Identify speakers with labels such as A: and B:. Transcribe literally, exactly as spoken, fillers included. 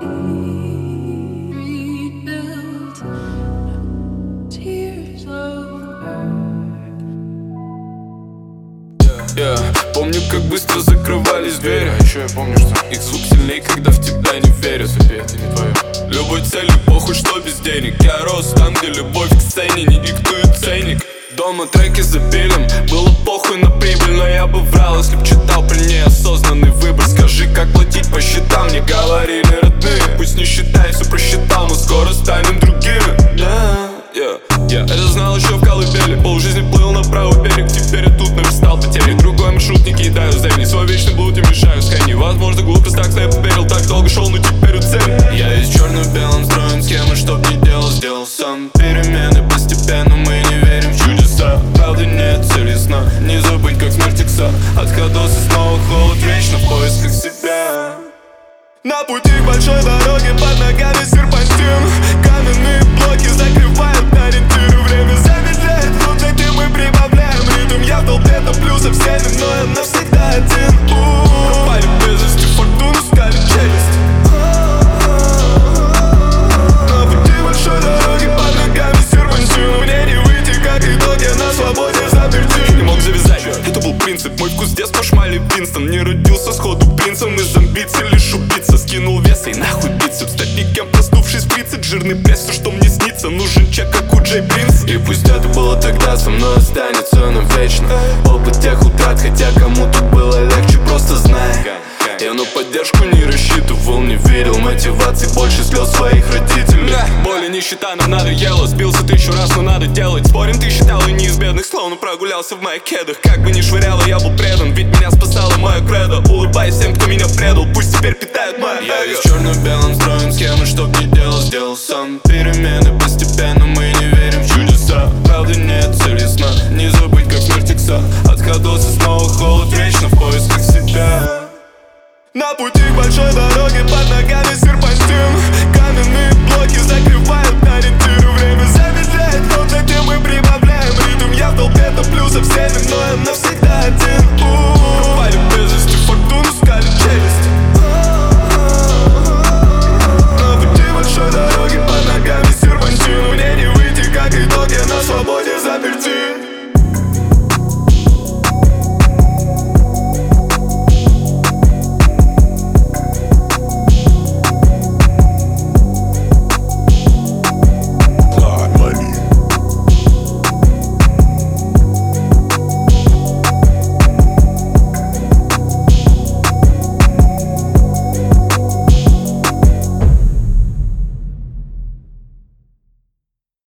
A: Yeah. Помню, как быстро закрывались двери. А еще я помню, что их звук сильней, когда в тебя не верят. Это не твое. Любой цели, похуй, что без денег. Я рос там, где любовь к сцене не диктует ценник. Дома треки запилим, было похуй на прибыль, но я бы врал, если б читал при ней осознанный выбор. Скажи, как платить по счетам, мне говорили родные. Пусть не считай, все просчитал, но скоро станем другими. Yeah, yeah. Я это знал еще в колыбели. Полжизни плыл на правый берег, теперь я тут наверстал потери. Другой маршрут не кидаю за день, свой вечный блуд и мешаю скайни. Возможно, глупость, так что я поверил, так долго шел, но теперь уцелен. Я весь черно-белым, строим схемы, чтоб не делал, сделал сам. Перемены постепенно, мы не верим в чудеса. Правда нет цели сна, не забыть, как смерть икса. От ходоса снова холод, вечно в поисках себя.
B: На пути к большой дороге, под ногами серпантин. Каменные блоки закрывают ориентиры. Время замедляет ход, летим мы прибавляем ритм. Я в толпе топлю со всеми, но я навсегда один. Пропали без вести, фортуну скали челюсть. На пути большой дороги, под ногами серпантин. Мне не выйти, как итог, я на свободе заперти.
A: Не мог завязать, это был принцип. Мой вкус детства шмали Винстон. Не родился сходу принцем, из амбиций лишь убийца. Скинул вес и нахуй бицепс. Стать никем, проснувшись в тридцать. Жирный пресс, все, что мне снится. Нужен чек, как у Джей Принц.
B: И пусть это было тогда, со мной останется навечно. Опыт тех утрат, хотя кому-то было легче, просто знай. Я на поддержку не рассчитывал, не верил мотивации, больше слез своих родителей.
A: Боль и нищета нам надоело, сбился тысячу раз, но надо делать. Спорим, ты считал и не из бедных, словно прогулялся в моих кедах. Как бы ни швыряло, я был предан, ведь меня спасало мое кредо. Улыбаюсь всем, кто меня предал, пусть теперь питают мое эго.
B: Я весь в черно-белом, строим схемы, чтоб не делал, сделал сам. Перемены постепенно, мы не верим в чудеса. Правда нет цели сна, не забыть, как смерть икса. От ходоса снова холод, вечно в поисках себя. На пути к большой дороге, под ногами серпантин. Каменные блоки закрывают ориентиры. Время замедляет ход, летим мы прибавляем ритм. Я в толпе топлю со всеми, но я навсегда